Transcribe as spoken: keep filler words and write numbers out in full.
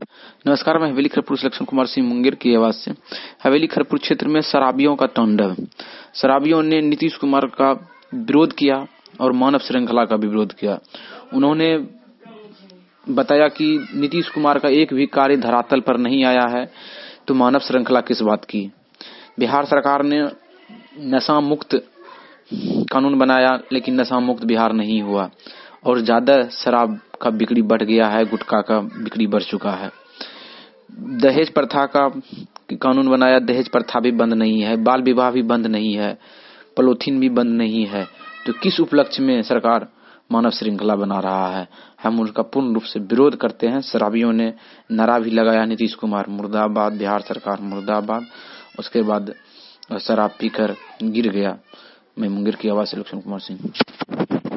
नमस्कार, मैं हवेली खरपुर से लक्ष्मण कुमार सिंह मुंगेर की आवाज से। हवेली खरपुर क्षेत्र में शराबियों का तांडव। शराबियों ने नीतीश कुमार का विरोध किया और मानव श्रृंखला का भी विरोध किया। उन्होंने बताया कि नीतीश कुमार का एक भी कार्य धरातल पर नहीं आया है, तो मानव श्रृंखला किस बात की। बिहार सरकार ने नशा मुक्त कानून बनाया, लेकिन नशा मुक्त बिहार नहीं हुआ और ज्यादा शराब का बिक्री बढ़ गया है, गुटखा का बिक्री बढ़ चुका है। दहेज प्रथा का कानून बनाया, दहेज प्रथा भी बंद नहीं है, बाल विवाह भी बंद नहीं है, पॉलीथीन भी बंद नहीं है। तो किस उपलक्ष्य में सरकार मानव श्रृंखला बना रहा है, हम उनका पूर्ण रूप से विरोध करते हैं। शराबियों ने नारा भी लगाया, नीतीश कुमार मुर्दाबाद, बिहार सरकार मुर्दाबाद। उसके बाद शराब पीकर गिर गया। मैं मुंगेर की आवाज से लक्ष्मण कुमार सिंह।